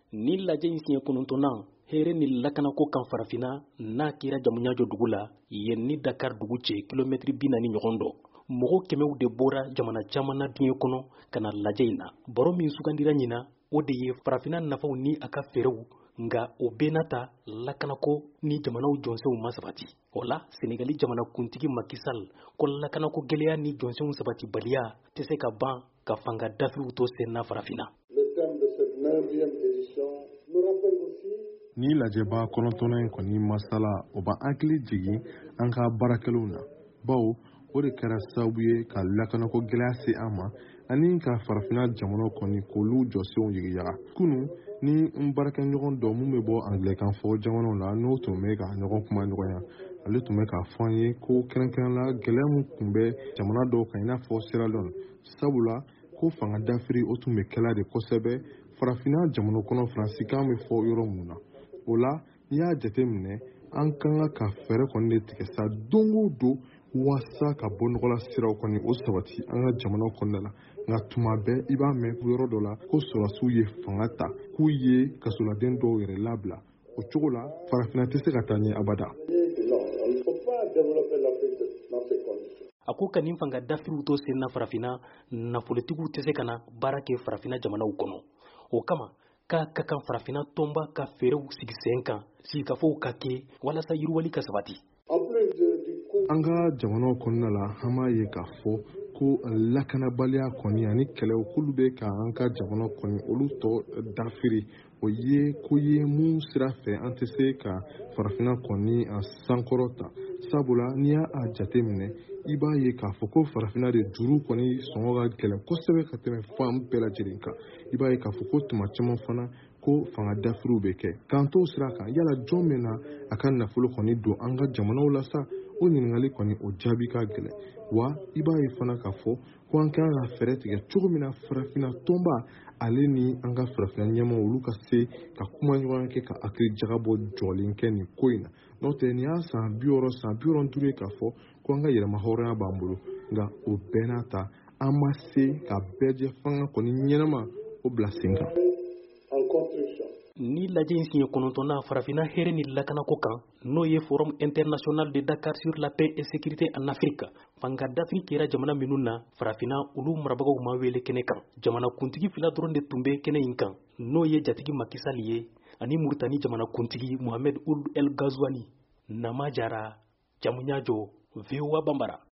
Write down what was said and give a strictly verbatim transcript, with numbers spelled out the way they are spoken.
ni lajɛ in siɲɛ kɔnɔntɔnnan hɛrɛ ni lakanako kan farafina n'a kɛra jamuɲajɔ dugu la yen ni Dakar dugu cɛ kilomɛtiri bi naani ɲɔgɔn dɔ. Mɔgɔ kɛmɛw de bɔra jamana caman na diɲɛ kɔnɔ ka na lajɛ in na. Baro min sugandira ɲina o de ye farafina nafaw ni a ka fɛɛrɛw, nga o bɛɛ n'a ta lakanako ni jamanaw jɔnsenw ma sabati. O la Senegali jamana kuntigi Macky Sall ko lakanako gɛlɛya ni jɔnsenw sabati baliya tɛ se ka ban ka fanga dafiriw to sen na farafina. Ni lajɛba kɔnɔntɔnnan in kɔni masala o b'an hakili jigin an ka baarakɛlaw na. Bawo o de kɛra sababu ye ka lakanako gɛlɛya se an ma ani ka farafina jamanaw kɔni k'olu jɔsenw yigiyaga. Kunu ni n baarakɛɲɔgɔn dɔ mun bɛ bɔ Angilɛkan fɔ jamanaw la n'o tun bɛ ka ɲɔgɔn kuma ɲɔgɔnya, ale tun bɛ k'a fɔ an ye ko kɛrɛnkɛrɛnnenya gɛlɛya min tun bɛ jamana dɔw kan i n'a fɔ Sierra Leone, sabula ko fanga dafiri o tun bɛ kɛla de kosɛbɛ farafina jamana kɔnɔ faransikan bɛ fɔ yɔrɔ mun na. O la n'i y'a jate minɛ an kan ka fɛɛrɛ kɔni de tigɛ sa don o don waasa ka bɔ nɔgɔla siraw kɔni o sabati an ka jamana kɔnɔna la. Nka tuma bɛɛ i b'a mɛn yɔrɔ dɔ la ko sɔrɔsiw ye fanga ta k'u ye kasoladen dɔw yɛrɛ labila. O cogo la farafina tɛ se ka taa ɲɛ abada. A ko ka nin fanga dafiriw to sen na farafina, nafolotigiw tɛ se ka na baara kɛ farafina jamanaw kɔnɔ. O kama k'a ka kan farafina tɔnba ka fɛɛrɛw sigi sen kan sigikafɔw ka kɛ walasa yiriwali ka sabati. An ka jamanaw kɔnɔna la an b'a ye k'a fɔ ko lakanabaliya kɔni ani kɛlɛw k'olu bɛ ka an ka jamana kɔni olu tɔ dafiri. O ye ko ye mun sira fɛ an tɛ se ka farafina kɔni a sankɔrɔ ta. Sabula n'i y'a jate minɛ i b'a ye k'a fɔ ko farafina de juru kɔni sɔngɔ ka gɛlɛn kosɛbɛ ka tɛmɛ fan bɛɛ lajɛlen kan. I b'a ye k'a fɔ ko tuma caman fana ko fanga dafiriw bɛ kɛ. K'an t'o sira kan yala jɔn bɛ na a ka nafolo kɔni don an ka jamanaw la sa? O ɲininkali kɔni o jaabi ka gɛlɛn. Wa i b'a ye fana k'a fɔ ko an kan ka fɛɛrɛ tigɛ cogo min na farafina tɔnba ale ni an ka farafina ɲɛmaaw olu ka se ka kuma ɲɔgɔn kɛ ka hakili jagabɔ jɔlen kɛ nin ko in na. N'o tɛ nin y'a san bi wɔɔrɔ san bi wɔɔrɔ duuru ye k'a fɔ ko an ka yɛlɛma hɔrɔnya b'an bolo, nka o bɛɛ n'a ta an ma se ka bɛɛ jɛ fanga kɔni ɲɛnama o bila sen kan. Ni lajɛ in siɲɛ kɔnɔntɔnnan farafina hɛrɛ ni lakanako kan n'o ye Forum International de Dakar sur la paix et sécurité en Afrique, fanga dafiri kɛra jamana minnu na farafina olu marabagaw ma wele kɛnɛ kan. Jamana kuntigi fila dɔrɔn de tun bɛ kɛnɛ in kan, n'o ye jatigi Macky Sall ye ani Muritani jamana kuntigi Mohamed Ould El Ghazouani. Nama Jara, Jamuɲajɔ, V O A Bambara.